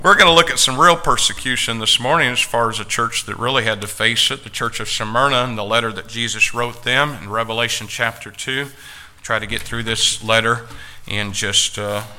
We're going to look at some real persecution this morning as far as a church that really had to face it, the church of Smyrna, and the letter that Jesus wrote them in Revelation chapter 2. Try to get through this letter in just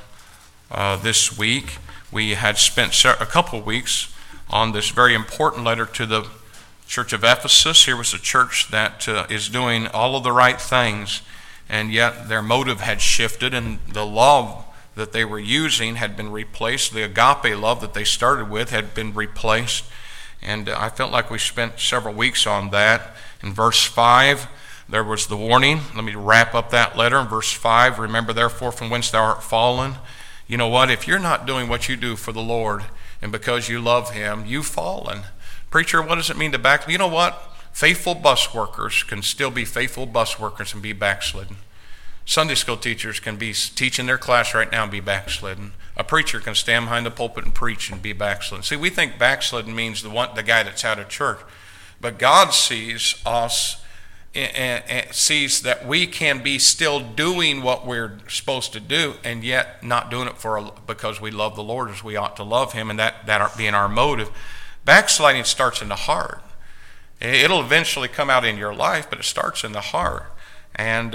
this week. We had spent a couple of weeks on this very important letter to the church of Ephesus. Here was a church that is doing all of the right things, and yet their motive had shifted, and the love that they were using had been replaced. The agape love that they started with had been replaced. And I felt like we spent several weeks on that. In verse 5, there was the warning. Let me wrap up that letter. In verse 5, remember therefore from whence thou art fallen. You know what? If you're not doing what you do for the Lord, and because you love Him, you've fallen. Preacher, what does it mean to back? You know what? Faithful bus workers can still be faithful bus workers and be backslidden. Sunday school teachers can be teaching their class right now and be backslidden. A preacher can stand behind the pulpit and preach and be backslidden. See, we think backslidden means the guy that's out of church. But God sees us and sees that we can be still doing what we're supposed to do and yet not doing it because we love the Lord as we ought to love Him, and that being our motive. Backsliding starts in the heart. It'll eventually come out in your life, but it starts in the heart. And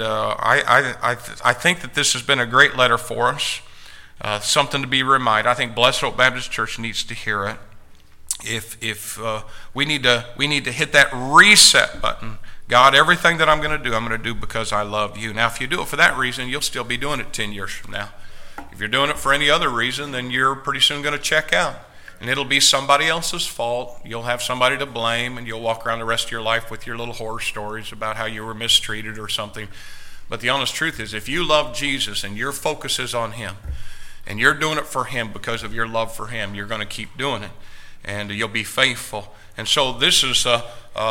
I think that this has been a great letter for us, something to be reminded. I think Blessed Hope Baptist Church needs to hear it. If we need to hit that reset button. God, everything that I'm going to do because I love you. Now, if you do it for that reason, you'll still be doing it 10 years from now. If you're doing it for any other reason, then you're pretty soon going to check out. And it'll be somebody else's fault. You'll have somebody to blame, and you'll walk around the rest of your life with your little horror stories about how you were mistreated or something. But the honest truth is, if you love Jesus and your focus is on Him, and you're doing it for Him because of your love for Him, you're going to keep doing it, and you'll be faithful. And so this is the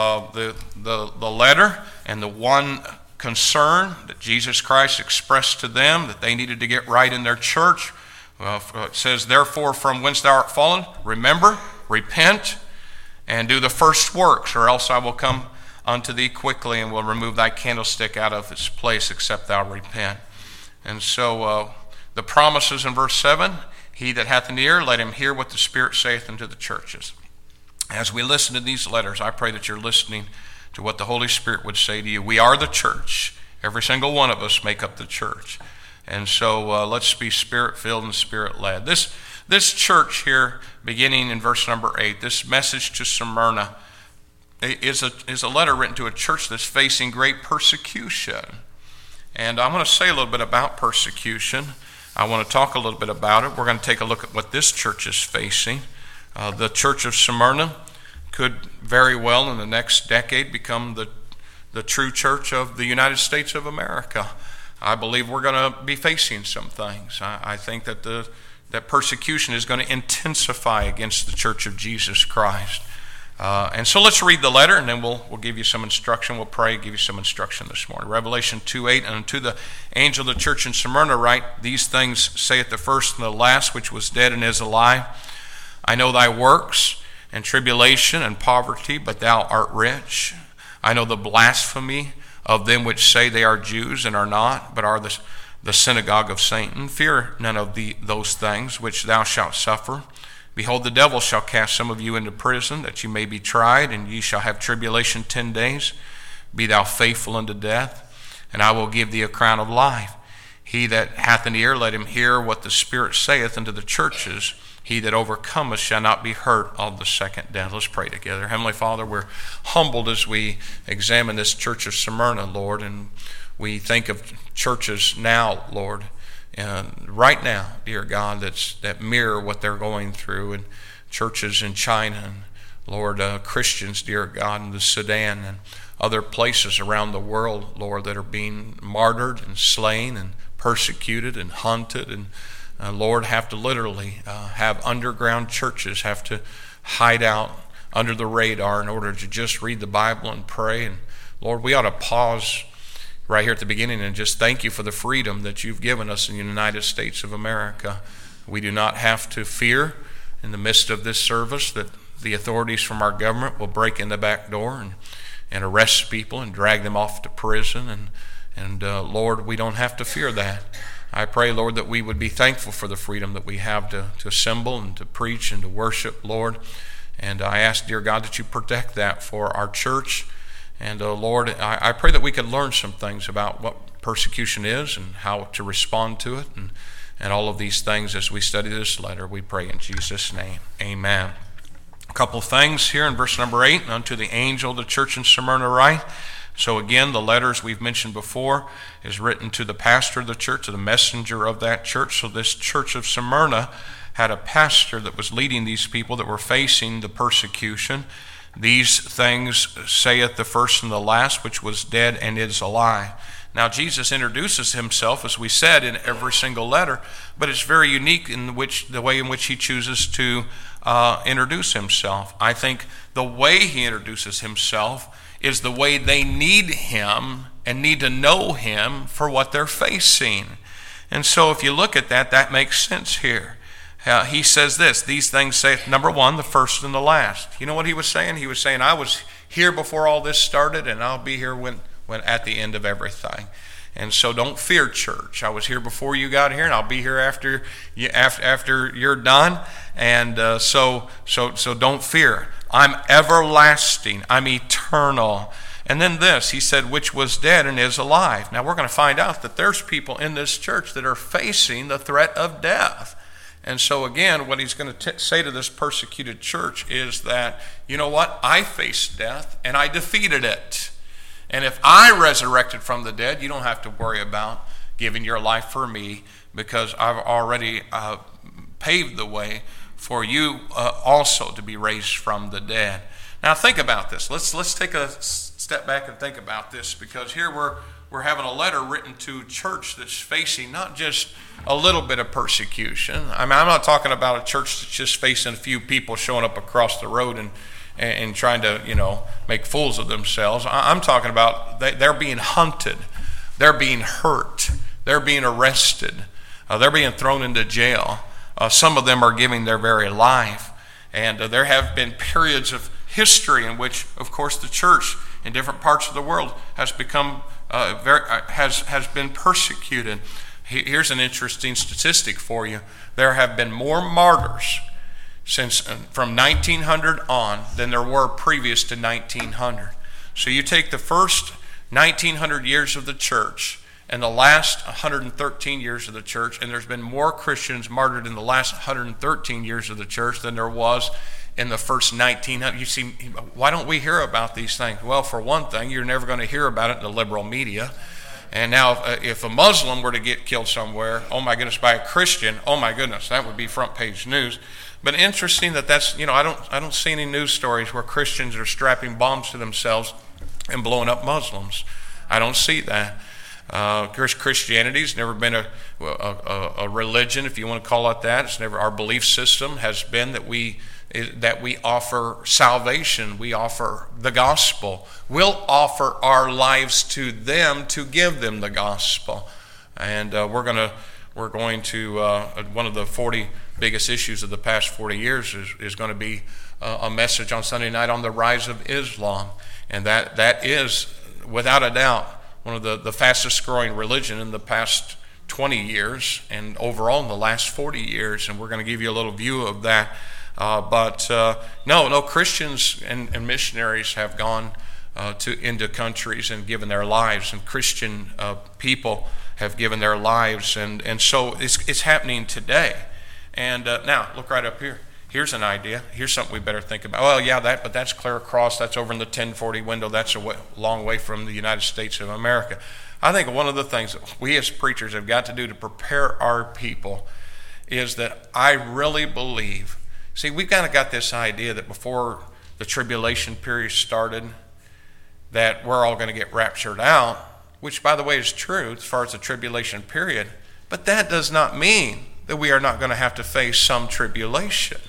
letter and the one concern that Jesus Christ expressed to them that they needed to get right in their church. It says, therefore, from whence thou art fallen, remember, repent, and do the first works, or else I will come unto thee quickly, and will remove thy candlestick out of its place, except thou repent. And so the promises in verse 7, he that hath an ear, let him hear what the Spirit saith unto the churches. As we listen to these letters, I pray that you're listening to what the Holy Spirit would say to you. We are the church. Every single one of us make up the church. And so let's be Spirit-filled and Spirit-led. This church here, beginning in verse number 8, this message to Smyrna is a letter written to a church that's facing great persecution. And I want to say a little bit about persecution. I want to talk a little bit about it. We're going to take a look at what this church is facing. The church of Smyrna could very well in the next decade become the true church of the United States of America. I believe we're going to be facing some things. I think that that persecution is going to intensify against the Church of Jesus Christ. And so let's read the letter, and then we'll give you some instruction. We'll pray, give you some instruction this morning. Revelation 2:8, and unto the angel of the church in Smyrna write, these things saith the first and the last, which was dead and is alive. I know thy works, and tribulation, and poverty, but thou art rich. I know the blasphemy of them which say they are Jews and are not, but are the synagogue of Satan. Fear none of those things which thou shalt suffer. Behold, the devil shall cast some of you into prison, that you may be tried, and ye shall have tribulation 10 days. Be thou faithful unto death, and I will give thee a crown of life. He that hath an ear, let him hear what the Spirit saith unto the churches. He that overcometh shall not be hurt of the second death. Let's pray together. Heavenly Father, we're humbled as we examine this church of Smyrna, Lord, and we think of churches now, Lord, and right now, dear God, that mirror what they're going through, and churches in China, and Lord, Christians, dear God, in the Sudan and other places around the world, Lord, that are being martyred and slain and persecuted and hunted, and Lord, have to literally have underground churches, have to hide out under the radar in order to just read the Bible and pray. And Lord, we ought to pause right here at the beginning and just thank you for the freedom that you've given us in the United States of America. We do not have to fear in the midst of this service that the authorities from our government will break in the back door and arrest people and drag them off to prison. And Lord, we don't have to fear that. I pray, Lord, that we would be thankful for the freedom that we have to assemble and to preach and to worship, Lord. And I ask, dear God, that you protect that for our church. And Lord, I pray that we could learn some things about what persecution is and how to respond to it, and all of these things as we study this letter. We pray in Jesus' name. Amen. A couple of things here in verse number 8. Unto the angel of the church in Smyrna write. So again, the letters we've mentioned before is written to the pastor of the church, to the messenger of that church. So this church of Smyrna had a pastor that was leading these people that were facing the persecution. These things saith the first and the last, which was dead and is alive. Now, Jesus introduces himself, as we said, in every single letter, but it's very unique in the way in which he chooses to introduce himself. I think the way he introduces himself is the way they need him and need to know him for what they're facing. And so if you look at that, that makes sense here. He says this, these things say, number one, the first and the last. You know what he was saying? He was saying, I was here before all this started, and I'll be here when at the end of everything. And so don't fear, church. I was here before you got here, and I'll be here after you're done. And so don't fear. I'm everlasting. I'm eternal. And then this, he said, which was dead and is alive. Now we're going to find out that there's people in this church that are facing the threat of death. And so again, what he's going to say to this persecuted church is that, you know what? I faced death and I defeated it. And if I resurrected from the dead, you don't have to worry about giving your life for me, because I've already paved the way for you also to be raised from the dead. Now think about this. Let's take a step back and think about this, because here we're having a letter written to a church that's facing not just a little bit of persecution. I mean, I'm not talking about a church that's just facing a few people showing up across the road and trying to, make fools of themselves. I'm talking about they're being hunted. They're being hurt. They're being arrested. They're being thrown into jail. Some of them are giving their very life. And there have been periods of history in which, of course, the church in different parts of the world has become has been persecuted. Here's an interesting statistic for you. There have been more martyrs since from 1900 on than there were previous to 1900. So you take the first 1900 years of the church and the last 113 years of the church, and there's been more Christians martyred in the last 113 years of the church than there was in the first 1900. You see, why don't we hear about these things? Well, for one thing, you're never going to hear about it in the liberal media. And now, if a Muslim were to get killed somewhere, oh my goodness, by a Christian, oh my goodness, that would be front page news. But interesting that's, I don't see any news stories where Christians are strapping bombs to themselves and blowing up Muslims. I don't see that. Christianity's never been a religion, if you want to call it that. It's never, our belief system has been that we offer salvation, we offer the gospel. We'll offer our lives to them to give them the gospel. And we're going to one of the 40 biggest issues of the past 40 years is going to be a message on Sunday night on the rise of Islam. And that is, without a doubt, one of the fastest growing religion in the past 20 years and overall in the last 40 years. And we're going to give you a little view of that. But no, Christians and missionaries have gone into countries and given their lives, and Christian people have given their lives, and so it's happening today. And now look right up here. Here's an idea. Here's something we better think about. Well, yeah, but that's clear across. That's over in the 1040 window. That's a long way from the United States of America. I think one of the things that we as preachers have got to do to prepare our people is that I really believe. See, we've kind of got this idea that before the tribulation period started, that we're all going to get raptured out, which, by the way, is true as far as the tribulation period. But that does not mean that we are not going to have to face some tribulation.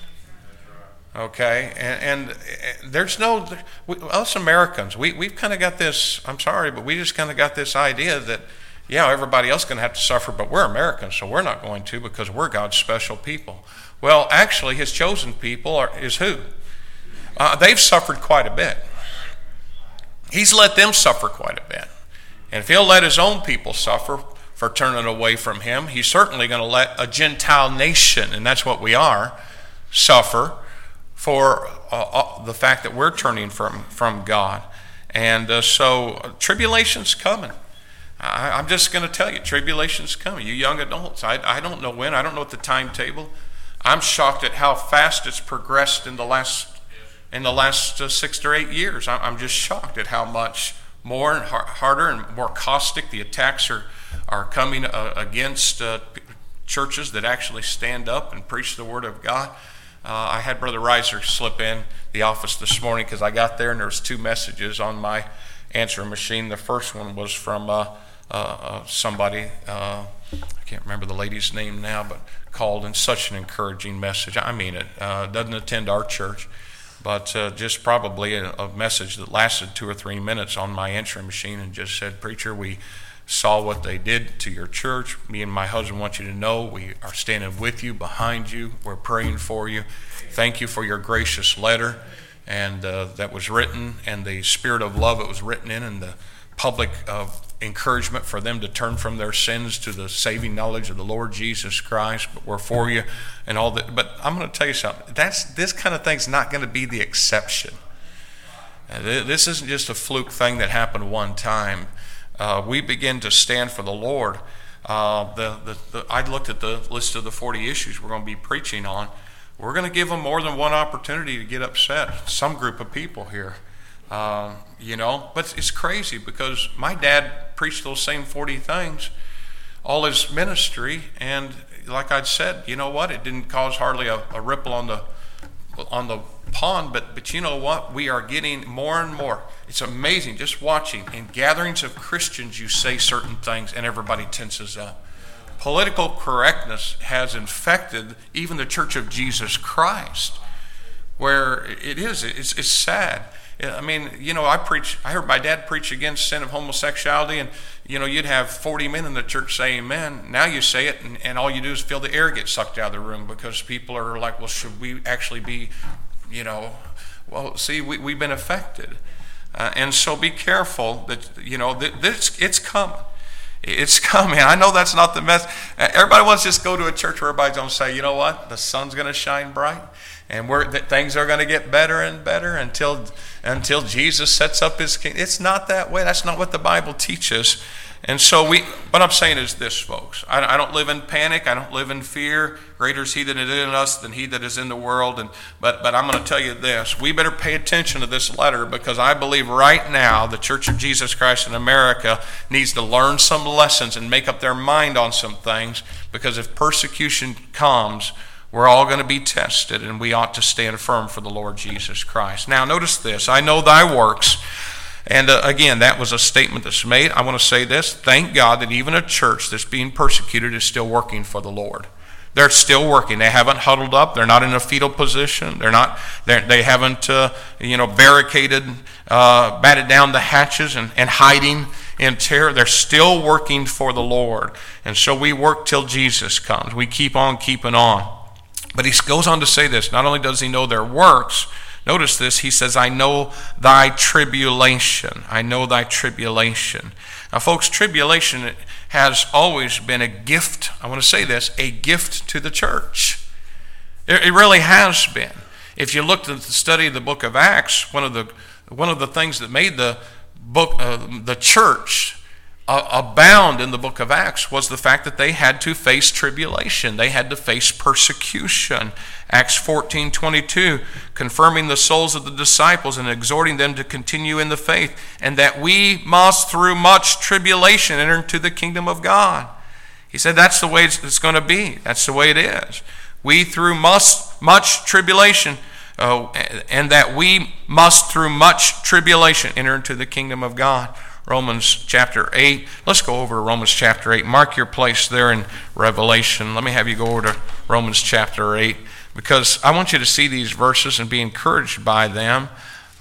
Okay? And there's us Americans, we've kind of got this, I'm sorry, but we just kind of got this idea that, yeah, everybody else is going to have to suffer, but we're Americans, so we're not going to, because we're God's special people. Well, actually, his chosen people is who? They've suffered quite a bit. He's let them suffer quite a bit. And if he'll let his own people suffer for turning away from him. He's certainly going to let a Gentile nation, and that's what we are, suffer for the fact that we're turning from God. And so tribulation's coming. I'm just going to tell you, tribulation's coming. You young adults, I don't know when. I don't know what the timetable. I'm shocked at how fast it's progressed in the last 6 to 8 years. I'm just shocked at how much more and harder and more caustic the attacks are coming against churches that actually stand up and preach the Word of God. I had Brother Reiser slip in the office this morning because I got there and there was 2 messages on my answering machine. The first one was from somebody, I can't remember the lady's name now, but called in such an encouraging message. I mean it. Doesn't attend our church, but just probably a message that lasted 2 or 3 minutes on my answering machine and just said, "Preacher, we saw what they did to your church. Me and my husband want you to know we are standing with you, behind you. We're praying for you. Thank you for your gracious letter." And that was written, and the spirit of love it was written in, and the public encouragement for them to turn from their sins to the saving knowledge of the Lord Jesus Christ. But we're for you and all that. But I'm going to tell you something. This kind of thing's not going to be the exception. This isn't just a fluke thing that happened one time. We begin to stand for the Lord. I looked at the list of the 40 issues we're going to be preaching on. We're going to give them more than one opportunity to get upset. Some group of people here, But it's crazy because my dad preached those same 40 things all his ministry, and like I'd said, you know what? It didn't cause hardly a ripple on the pond, but you know what? We are getting more and more. It's amazing just watching. In gatherings of Christians, you say certain things and everybody tenses up. Political correctness has infected even the Church of Jesus Christ, where it's sad. I mean, I heard my dad preach against sin of homosexuality, and you'd have 40 men in the church say amen. Now you say it, and all you do is feel the air get sucked out of the room because people are like, well, should we actually be, well, see, we've been affected. And so be careful that, it's coming. It's coming. I know that's not the message. Everybody wants to just go to a church where everybody's going to say, you know what, the sun's going to shine bright, and things are going to get better and better until Jesus sets up his kingdom. It's not that way. That's not what the Bible teaches. And so what I'm saying is this, folks. I don't live in panic. I don't live in fear. Greater is he that is in us than he that is in the world. But I'm going to tell you this. We better pay attention to this letter, because I believe right now the Church of Jesus Christ in America needs to learn some lessons and make up their mind on some things, because if persecution comes, we're all going to be tested, and we ought to stand firm for the Lord Jesus Christ. Now, notice this. I know thy works. And again, that was a statement that's made. I want to say this. Thank God that even a church that's being persecuted is still working for the Lord. They're still working. They haven't huddled up. They're not in a fetal position. They haven't barricaded, batted down the hatches and hiding in terror. They're still working for the Lord. And so we work till Jesus comes. We keep on keeping on. But he goes on to say this. Not only does he know their works, notice this, he says, I know thy tribulation. I know thy tribulation. Now, folks, tribulation has always been a gift. I want to say this, a gift to the church. It really has been. If you looked at the study of the book of Acts, one of the things that made the church abound in the book of Acts was the fact that they had to face tribulation. They had to face persecution. Acts 14:22, confirming the souls of the disciples and exhorting them to continue in the faith, and that we must through much tribulation enter into the kingdom of God. He said that's the way it's going to be. That's the way it is. We through much tribulation, and that we must through much tribulation enter into the kingdom of God. Romans chapter 8. Let's go over to Romans chapter 8. Mark your place there in Revelation. Let me have you go over to Romans chapter 8, because I want you to see these verses and be encouraged by them.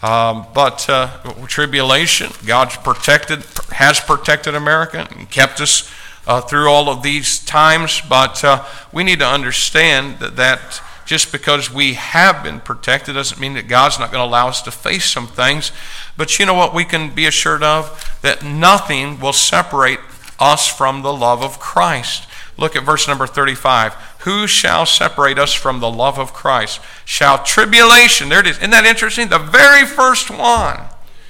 Tribulation, God has protected America and kept us through all of these times. But we need to understand that just because we have been protected doesn't mean that God's not going to allow us to face some things. But you know what we can be assured of? That nothing will separate us from the love of Christ? Look at verse number 35. Who shall separate us from the love of Christ? Shall tribulation, there it is. Isn't that interesting? The very first one.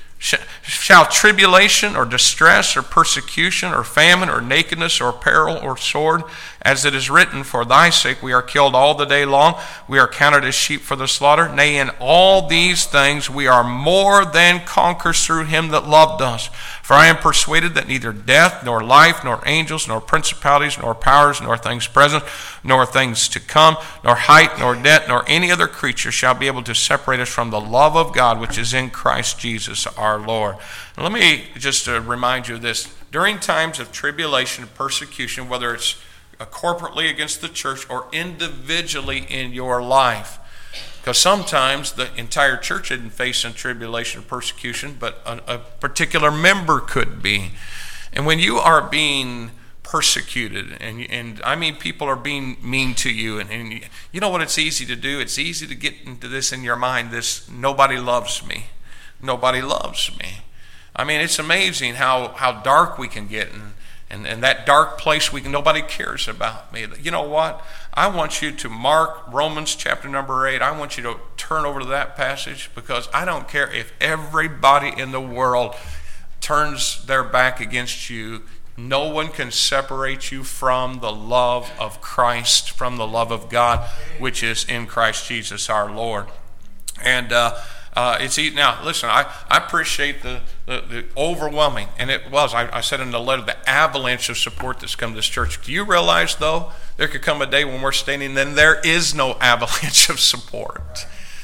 Shall tribulation or distress or persecution or famine or nakedness or peril or sword, as it is written, for thy sake we are killed all the day long, we are counted as sheep for the slaughter. Nay, in all these things we are more than conquerors through him that loved us. For I am persuaded that neither death, nor life, nor angels, nor principalities, nor powers, nor things present, nor things to come, nor height, nor depth, nor any other creature shall be able to separate us from the love of God which is in Christ Jesus our Lord. Now, let me just remind you of this. During times of tribulation and persecution, whether it's corporately against the church or individually in your life, because sometimes the entire church isn't facing tribulation or persecution, but a particular member could be. And when you are being persecuted, and I mean people are being mean to you, and you know what it's easy to do? It's easy to get into this in your mind, this nobody loves me. Nobody loves me. I mean, it's amazing how dark we can get, and that dark place nobody cares about me. You know what? I want you to mark Romans chapter number 8. I want you to turn over to that passage, because I don't care if everybody in the world turns their back against you. No one can separate you from the love of Christ, from the love of God, which is in Christ Jesus our Lord. And it's easy. Now, listen, I appreciate the overwhelming, and it was, I said in the letter, the avalanche of support that's come to this church. Do you realize, though, there could come a day when we're standing, then there is no avalanche of support.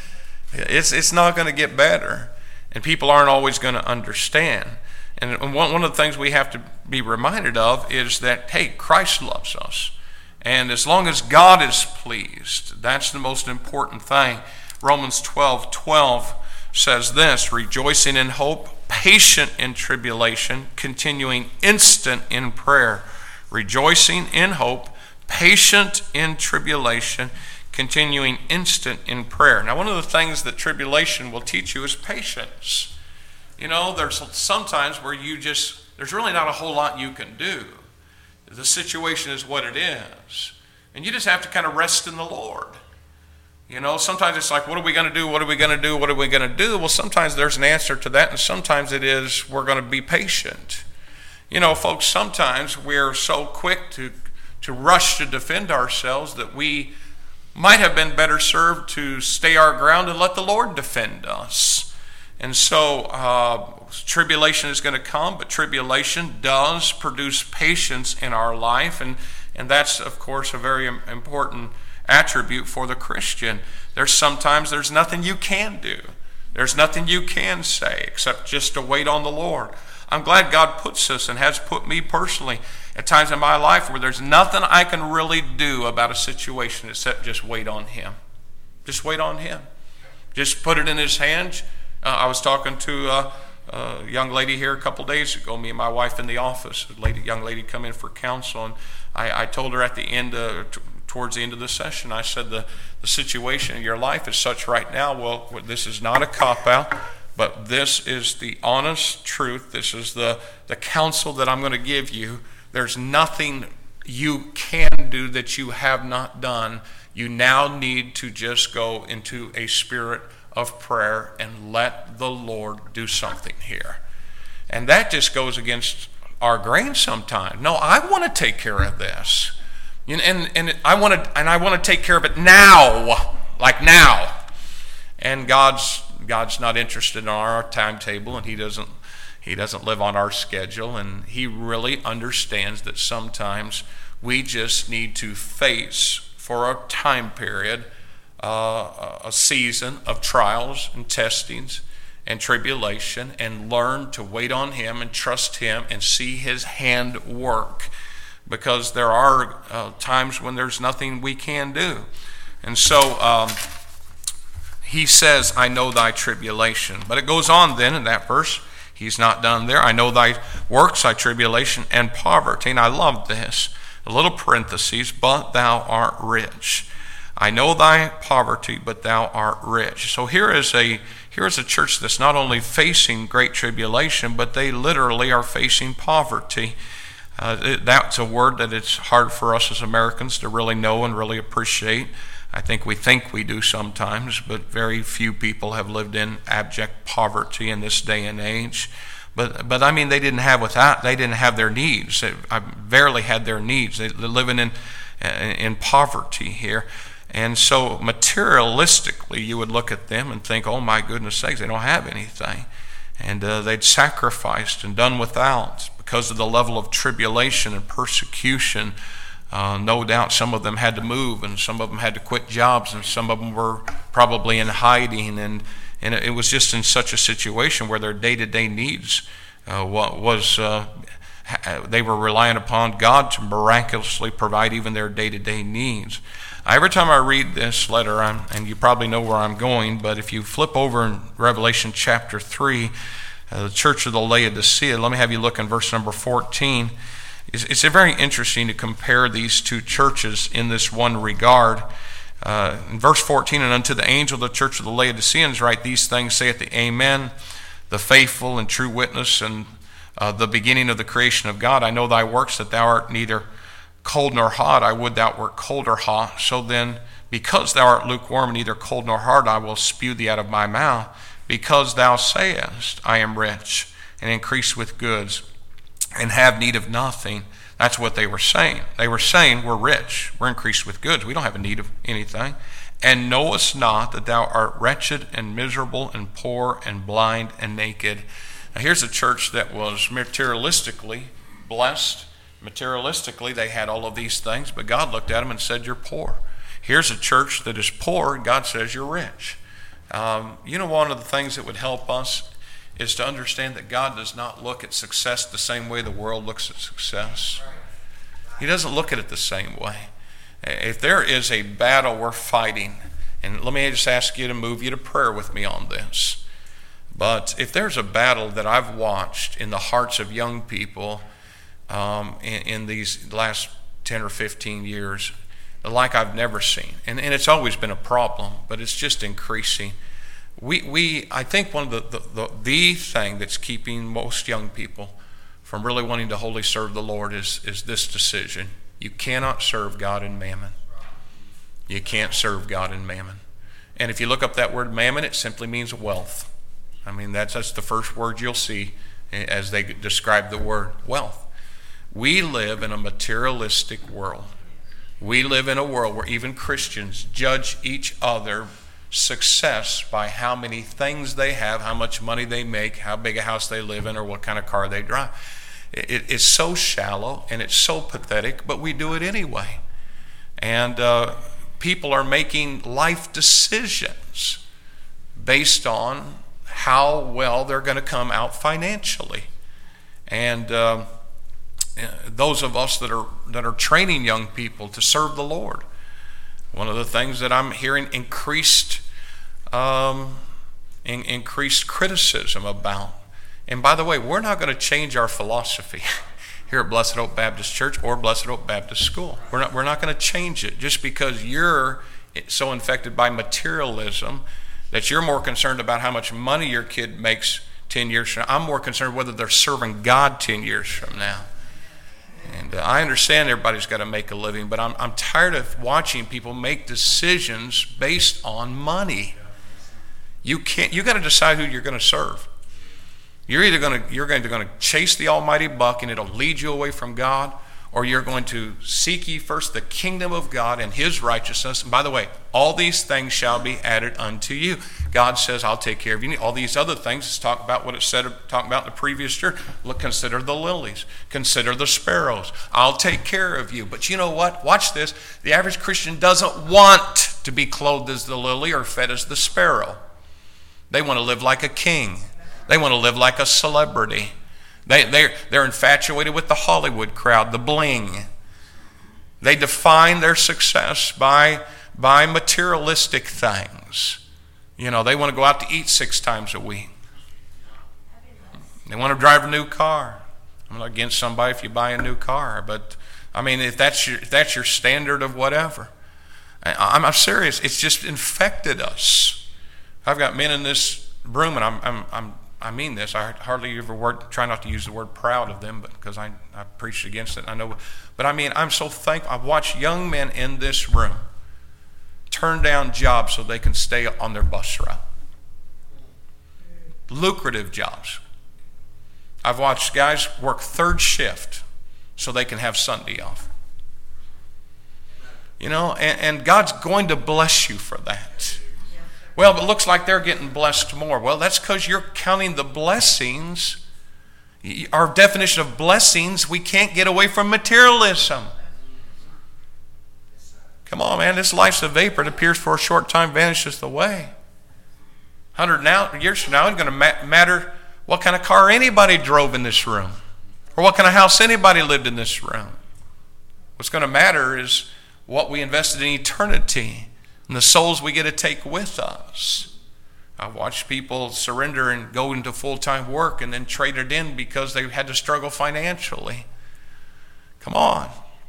It's not going to get better, and people aren't always going to understand. And one of the things we have to be reminded of is that, hey, Christ loves us. And as long as God is pleased, that's the most important thing. Romans 12:12 says this, rejoicing in hope, patient in tribulation, continuing instant in prayer. Rejoicing in hope, patient in tribulation, continuing instant in prayer. Now, one of the things that tribulation will teach you is patience. You know, there's sometimes where there's really not a whole lot you can do. The situation is what it is. And you just have to kind of rest in the Lord. You know, sometimes it's like, what are we going to do? What are we going to do? What are we going to do? Well, sometimes there's an answer to that, and sometimes it is we're going to be patient. You know, folks, sometimes we're so quick to rush to defend ourselves that we might have been better served to stay our ground and let the Lord defend us. And so tribulation is going to come, but tribulation does produce patience in our life, and that's, of course, a very important attribute for the Christian. Sometimes there's nothing you can do. There's nothing you can say except just to wait on the Lord. I'm glad God puts us, and has put me personally, at times in my life where there's nothing I can really do about a situation except just wait on Him. Just wait on Him. Just put it in His hands. I was talking to a young lady here a couple days ago, me and my wife in the office. A young lady come in for counsel, and I told her at the end, towards the end of the session, I said the situation in your life is such right now. Well, this is not a cop-out, but this is the honest truth. This is the counsel that I'm going to give you. There's nothing you can do that you have not done. You now need to just go into a spirit of prayer and let the Lord do something here. And that just goes against our grain sometimes. No, I want to take care of this. And I want to take care of it now, like now. And God's not interested in our timetable, and He doesn't live on our schedule, and He really understands that sometimes we just need to face, for a time period, a season of trials and testings and tribulation, and learn to wait on Him and trust Him and see His hand work, because there are times when there's nothing we can do. And so He says, I know thy tribulation. But it goes on then in that verse. He's not done there. I know thy works, thy tribulation, and poverty. And I love this. A little parentheses, but thou art rich. I know thy poverty, but thou art rich. So here is a church that's not only facing great tribulation, but they literally are facing poverty. That's a word that it's hard for us as Americans to really know and really appreciate. I think we do sometimes, but very few people have lived in abject poverty in this day and age. But I mean, they didn't have their needs. I barely had their needs. They're living in poverty here. And so materialistically, you would look at them and think, oh my goodness sakes, they don't have anything. And they'd sacrificed and done without because of the level of tribulation and persecution. No doubt some of them had to move, and some of them had to quit jobs, and some of them were probably in hiding. And it was just in such a situation where their day-to-day needs they were relying upon God to miraculously provide even their day-to-day needs. Every time I read this letter, and you probably know where I'm going, but if you flip over in Revelation chapter 3, the church of the Laodicea, let me have you look in verse number 14. It's very interesting to compare these two churches in this one regard. In verse 14, and unto the angel of the church of the Laodiceans write, these things saith the Amen, the faithful and true witness, and the beginning of the creation of God. I know thy works, that thou art neither cold nor hot. I would thou wert cold or hot. So then, because thou art lukewarm, neither cold nor hot, I will spew thee out of my mouth. Because thou sayest, I am rich, and increase with goods, and have need of nothing. That's what they were saying. They were saying, we're rich, we're increased with goods, we don't have a need of anything. And knowest not that thou art wretched and miserable and poor and blind and naked. Now here's a church that was materialistically blessed. Materialistically, they had all of these things, but God looked at them and said, you're poor. Here's a church that is poor, and God says, you're rich. One of the things that would help us is to understand that God does not look at success the same way the world looks at success. He doesn't look at it the same way. If there is a battle we're fighting, and let me just ask you to move you to prayer with me on this, but if there's a battle that I've watched in the hearts of young people in these last 10 or 15 years, like I've never seen, and it's always been a problem, but it's just increasing. I think one of the thing that's keeping most young people from really wanting to wholly serve the Lord is this decision. You cannot serve God and mammon. You can't serve God and mammon. And if you look up that word mammon, it simply means wealth. I mean, that's the first word you'll see as they describe the word wealth. We live in a materialistic world. We live in a world where even Christians judge each other success by how many things they have, how much money they make, how big a house they live in, or what kind of car they drive. It's so shallow and it's so pathetic, but we do it anyway. And people are making life decisions based on how well they're going to come out financially. And those of us that are training young people to serve the Lord, one of the things that I'm hearing increased criticism about. And by the way, we're not going to change our philosophy here at Blessed Hope Baptist Church or Blessed Hope Baptist School. We're not going to change it just because you're so infected by materialism that you're more concerned about how much money your kid makes 10 years from now. I'm more concerned whether they're serving God 10 years from now. And I understand everybody's got to make a living, but I'm tired of watching people make decisions based on money. You got to decide who you're going to serve. You're going to chase the almighty buck and it'll lead you away from God, or you're going to seek ye first the kingdom of God and his righteousness. And by the way, all these things shall be added unto you. God says, I'll take care of you. All these other things, let's talk about what it said, talking about in the previous church. Look, consider the lilies, consider the sparrows. I'll take care of you. But you know what? Watch this. The average Christian doesn't want to be clothed as the lily or fed as the sparrow. They want to live like a king. They want to live like a celebrity. They're infatuated with the Hollywood crowd, the bling. They define their success by materialistic things. You know, they want to go out to eat 6 times a week. They want to drive a new car. I'm not against somebody if you buy a new car, but I mean, if that's your standard of whatever, I'm serious. It's just infected us. I've got men in this room, and I mean this. I hardly ever try not to use the word proud of them, but because I preached against it. I know, but I mean, I'm so thankful. I've watched young men in this room turn down jobs so they can stay on their bus route. Lucrative jobs. I've watched guys work third shift so they can have Sunday off. You know, and God's going to bless you for that. Well, it looks like they're getting blessed more. Well, that's because you're counting the blessings. Our definition of blessings, we can't get away from materialism. Come on, man. This life's a vapor. It appears for a short time, vanishes away. 100 years from now, it's going to matter what kind of car anybody drove in this room, or what kind of house anybody lived in this room. What's going to matter is what we invested in eternity and the souls we get to take with us. I've watched people surrender and go into full-time work and then trade it in because they had to struggle financially. Come on.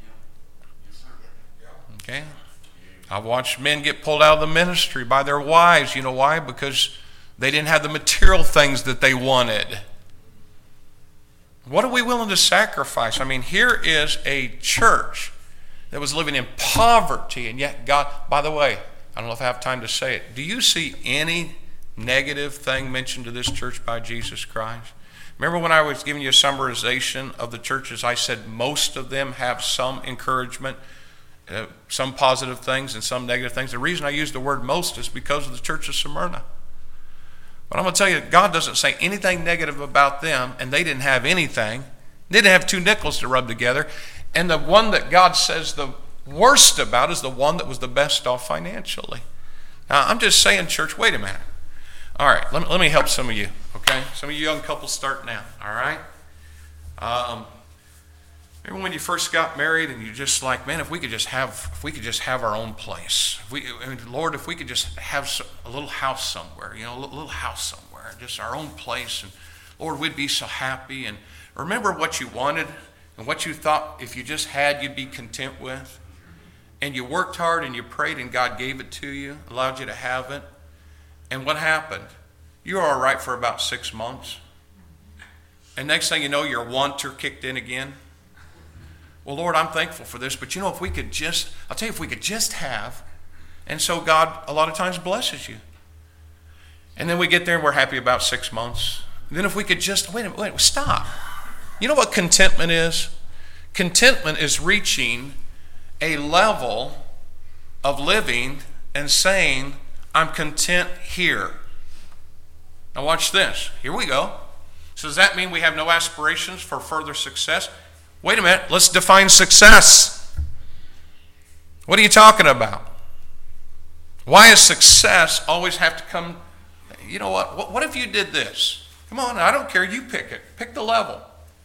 Okay? I've watched men get pulled out of the ministry by their wives. You know why? Because they didn't have the material things that they wanted. What are we willing to sacrifice? I mean, here is a church that was living in poverty, and yet God, by the way, I don't know if I have time to say it. Do you see any negative thing mentioned to this church by Jesus Christ? Remember when I was giving you a summarization of the churches, I said most of them have some encouragement, some positive things and some negative things. The reason I use the word most is because of the church of Smyrna. But I'm going to tell you, God doesn't say anything negative about them, and they didn't have anything. They didn't have 2 nickels to rub together. And the one that God says the worst about is the one that was the best off financially. Now, I'm just saying, church, wait a minute. All right, let me help some of you, okay? Some of you young couples start now, all right? Remember when you first got married and you just like, man, if we could just have our own place. Lord, if we could just have a little house somewhere, you know, a little house somewhere, just our own place. And Lord, we'd be so happy. And remember what you wanted and what you thought if you just had, you'd be content with. And you worked hard and you prayed and God gave it to you, allowed you to have it. And what happened? You were all right for about 6 months. And next thing you know, your wanter kicked in again. Well, Lord, I'm thankful for this, but you know, if we could just have, and so God a lot of times blesses you. And then we get there and we're happy about 6 months. And then if we could just, wait, stop. You know what contentment is? Contentment is reaching a level of living and saying, I'm content here. Now watch this. Here we go. So does that mean we have no aspirations for further success? Wait a minute. Let's define success. What are you talking about? Why does success always have to come? You know what? What if you did this? Come on, I don't care. You pick it. Pick the level.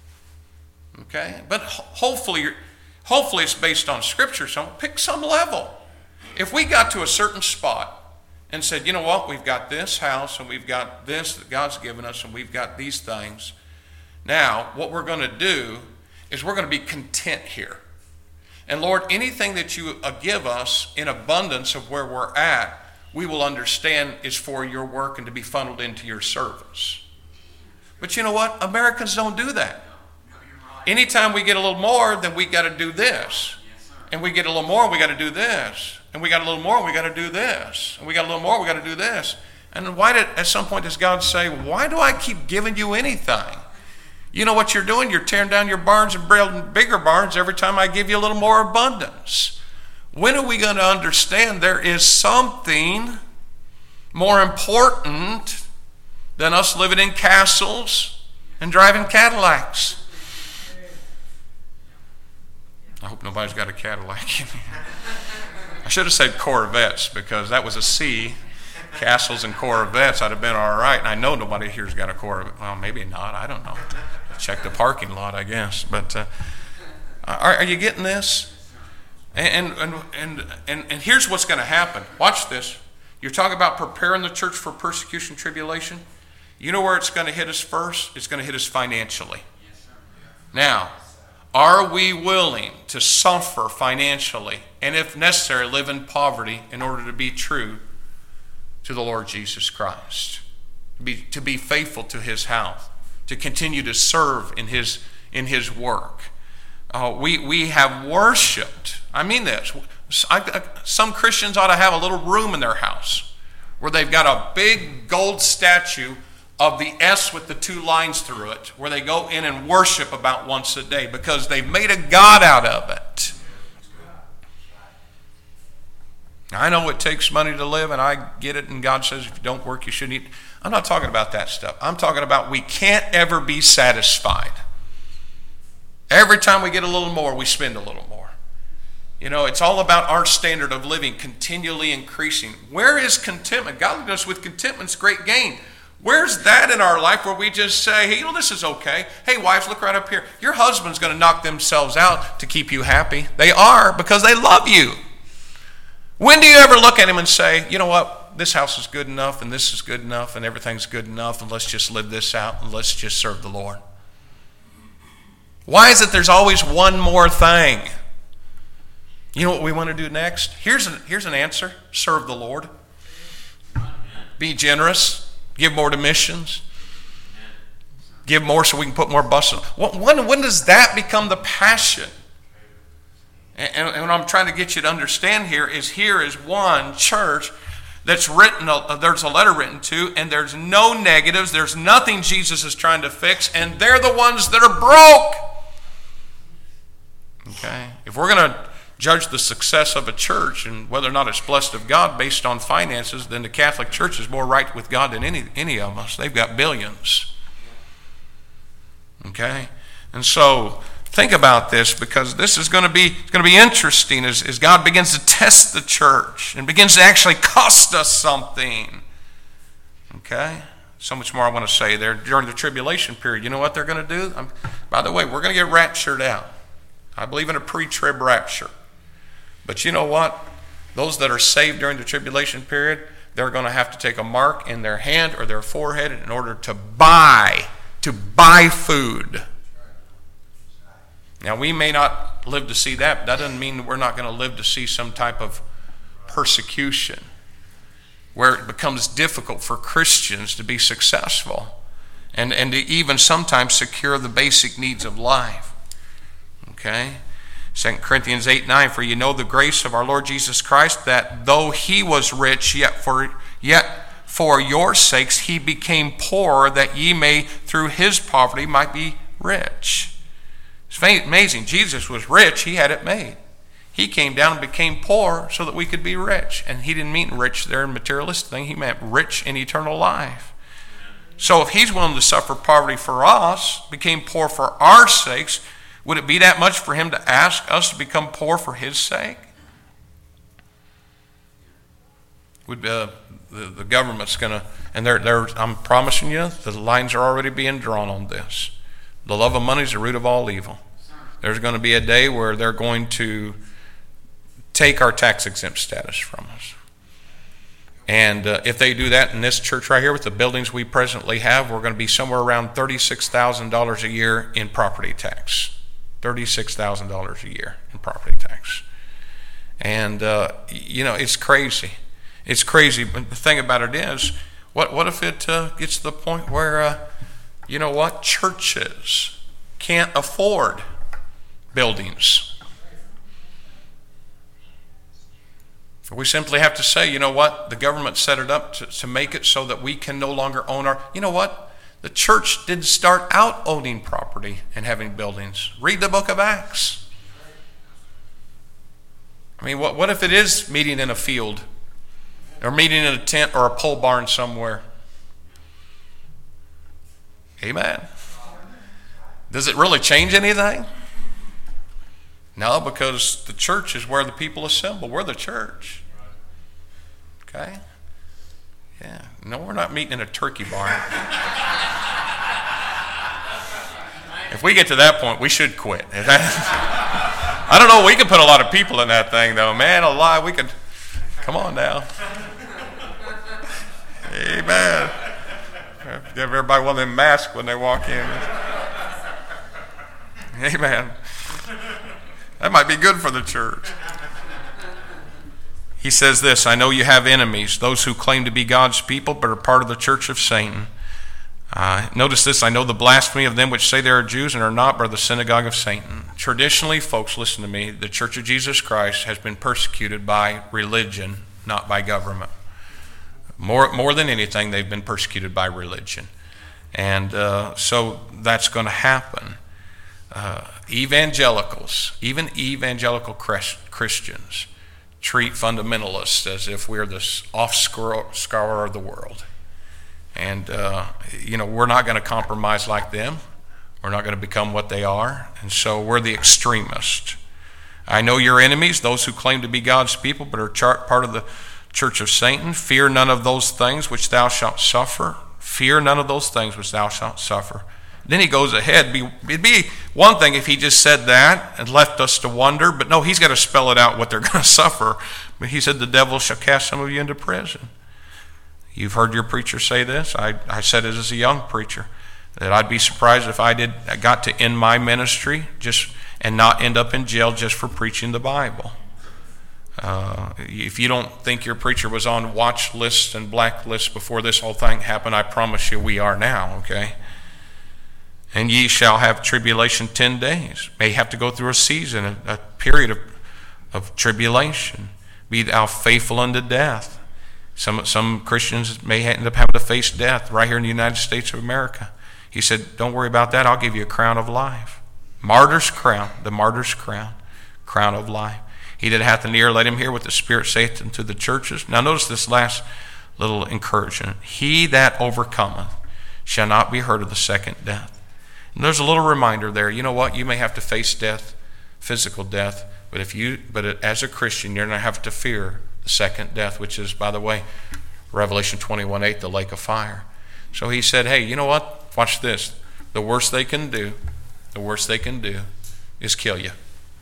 Okay? But hopefully it's based on Scripture. So pick some level. If we got to a certain spot and said, you know what? We've got this house and we've got this that God's given us and we've got these things. Now, what we're going to do is we're going to be content here. And Lord, anything that you give us in abundance of where we're at, we will understand is for your work and to be funneled into your service. But you know what? Americans don't do that. Anytime we get a little more, then we got to do this. And we get a little more, we got to do this. And we got a little more, we got to do this. And we got a little more, we got to do this. And at some point does God say, why do I keep giving you anything? You know what you're doing? You're tearing down your barns and building bigger barns every time I give you a little more abundance. When are we going to understand there is something more important than us living in castles and driving Cadillacs? I hope nobody's got a Cadillac in here. I should have said Corvettes because that was a C. Castles and Corvettes, I'd have been all right. And I know nobody here's got a Corvette. Well, maybe not. I don't know. Check the parking lot, I guess. But are you getting this? And here's what's going to happen. Watch this. You're talking about preparing the church for persecution, tribulation. You know where it's going to hit us first? It's going to hit us financially. Now, are we willing to suffer financially and, if necessary, live in poverty in order to be true to the Lord Jesus Christ? to be faithful to his house, to continue to serve in his work. We have worshiped. I mean this. Some Christians ought to have a little room in their house where they've got a big gold statue of the S with the 2 lines through it, where they go in and worship about once a day because they've made a God out of it. I know it takes money to live, and I get it, and God says if you don't work, you shouldn't eat. I'm not talking about that stuff. I'm talking about we can't ever be satisfied. Every time we get a little more, we spend a little more. It's all about our standard of living continually increasing. Where is contentment? Godliness with contentment's great gain. Where's that in our life where we just say, hey, this is okay. Hey, wives, look right up here. Your husband's going to knock themselves out to keep you happy. They are, because they love you. When do you ever look at him and say, you know what, this house is good enough, and this is good enough, and everything's good enough, and let's just live this out, and let's just serve the Lord? Why is it there's always one more thing? You know what we want to do next? Here's an answer. Serve the Lord. Be generous. Give more to missions. Give more so we can put more buses. When does that become the passion? And what I'm trying to get you to understand here is one church that's written, there's a letter written to, and there's no negatives. There's nothing Jesus is trying to fix, and they're the ones that are broke. Okay? If we're going to judge the success of a church and whether or not it's blessed of God based on finances, then the Catholic Church is more right with God than any of us. They've got billions. Okay? And so think about this, because this is going to be interesting as God begins to test the church and begins to actually cost us something. Okay? So much more I want to say there. During the tribulation period, you know what they're going to do? By the way, we're going to get raptured out. I believe in a pre-trib rapture. But you know what? Those that are saved during the tribulation period, they're going to have to take a mark in their hand or their forehead in order to buy food. Now, we may not live to see that, but that doesn't mean that we're not going to live to see some type of persecution where it becomes difficult for Christians to be successful and to even sometimes secure the basic needs of life. Okay? 2 Corinthians 8:9, for you know the grace of our Lord Jesus Christ, that though he was rich, yet for your sakes he became poor, that ye may through his poverty might be rich. It's amazing. Jesus was rich. He had it made. He came down and became poor so that we could be rich. And he didn't mean rich there in materialistic thing. He meant rich in eternal life. So if he's willing to suffer poverty for us, became poor for our sakes, would it be that much for him to ask us to become poor for his sake? Would the government's going to, and I'm promising you, the lines are already being drawn on this. The love of money is the root of all evil. There's going to be a day where they're going to take our tax-exempt status from us. And if they do that in this church right here with the buildings we presently have, we're going to be somewhere around $36,000 a year in property tax. $36,000 a year in property tax. And, it's crazy. It's crazy. But the thing about it is, what if it gets to the point where, churches can't afford buildings? We simply have to say, the government set it up to make it so that we can no longer own our... The church didn't start out owning property and having buildings. Read the book of Acts. I mean, what if it is meeting in a field or meeting in a tent or a pole barn somewhere? Amen. Does it really change anything? No, because the church is where the people assemble. We're the church. Okay? Yeah. No, we're not meeting in a turkey barn. If we get to that point, we should quit. I don't know. We could put a lot of people in that thing, though. Man alive, we could. Come on now. Amen. Give everybody one of them masks when they walk in. Amen. That might be good for the church. He says this, I know you have enemies, those who claim to be God's people but are part of the church of Satan. Notice this, I know the blasphemy of them which say they are Jews and are not, but are the synagogue of Satan. Traditionally, folks, listen to me, the Church of Jesus Christ has been persecuted by religion, not by government. More than anything, they've been persecuted by religion. And so that's going to happen. Evangelicals, even evangelical Christians, treat fundamentalists as if we're this offscour of the world. And, we're not going to compromise like them. We're not going to become what they are. And so we're the extremists. I know your enemies, those who claim to be God's people but are part of the church of Satan. Fear none of those things which thou shalt suffer. Fear none of those things which thou shalt suffer. Then he goes ahead. It'd be one thing if he just said that and left us to wonder, but no, he's got to spell it out what they're going to suffer. But he said the devil shall cast some of you into prison. You've heard your preacher say this. I said it as a young preacher, that I'd be surprised if I got to end my ministry and not end up in jail just for preaching the Bible. If you don't think your preacher was on watch lists and blacklists before this whole thing happened, I promise you we are now, okay? And ye shall have tribulation 10 days. May have to go through a season, a period of tribulation. Be thou faithful unto death. Some Christians may end up having to face death right here in the United States of America. He said, don't worry about that. I'll give you a crown of life. Martyr's crown, the martyr's crown, crown of life. He that hath an ear, let him hear what the Spirit saith unto the churches. Now notice this last little encouragement. He that overcometh shall not be hurt of the second death. And there's a little reminder there. You know what? You may have to face death, physical death, but as a Christian, you're going to have to fear the second death, which is, by the way, Revelation 21:8, the lake of fire. So he said, hey, you know what? Watch this. The worst they can do is kill you.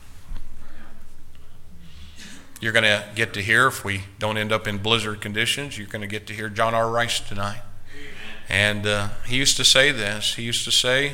You're going to get to hear, if we don't end up in blizzard conditions, you're going to get to hear John R. Rice tonight. And he used to say this. He used to say,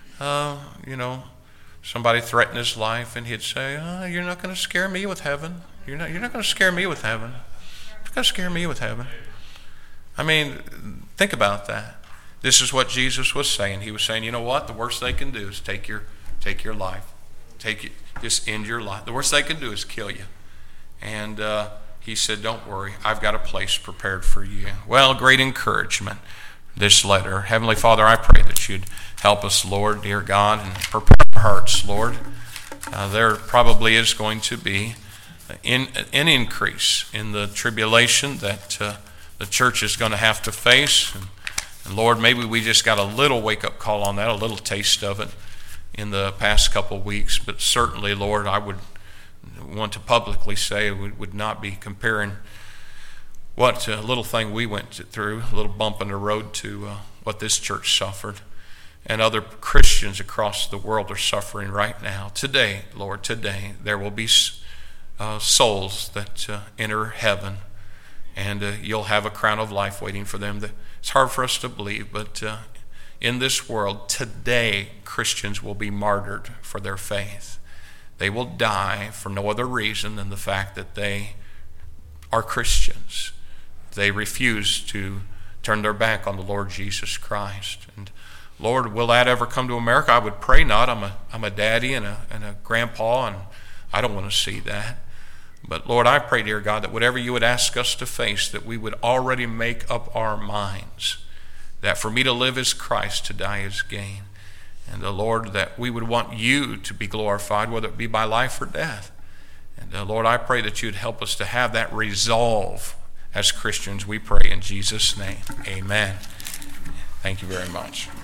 somebody threatened his life, and he'd say, you're not going to scare me with heaven. You're not going to scare me with heaven. You're going to scare me with heaven. I mean, think about that. This is what Jesus was saying. He was saying, you know what? The worst they can do is take your life. Just end your life. The worst they can do is kill you. And he said, don't worry. I've got a place prepared for you. Well, great encouragement, this letter. Heavenly Father, I pray that you'd help us, Lord, dear God, and prepare our hearts, Lord. There probably is going to be an increase in the tribulation that the church is going to have to face. And Lord, maybe we just got a little wake-up call on that, a little taste of it in the past couple weeks. But certainly, Lord, I would want to publicly say we would not be comparing what little thing we went through, a little bump in the road, to what this church suffered. And other Christians across the world are suffering right now. Today, Lord, there will be souls that enter heaven, and you'll have a crown of life waiting for them. It's hard for us to believe, but in this world today, Christians will be martyred for their faith. They will die for no other reason than the fact that they are Christians. They refuse to turn their back on the Lord Jesus Christ. And Lord, will that ever come to America? I would pray not. I'm a daddy and a grandpa, and I don't want to see that. But Lord, I pray, dear God, that whatever you would ask us to face, that we would already make up our minds that for me to live is Christ, to die is gain. And Lord, that we would want you to be glorified, whether it be by life or death. And Lord, I pray that you'd help us to have that resolve as Christians. We pray in Jesus' name. Amen. Thank you very much.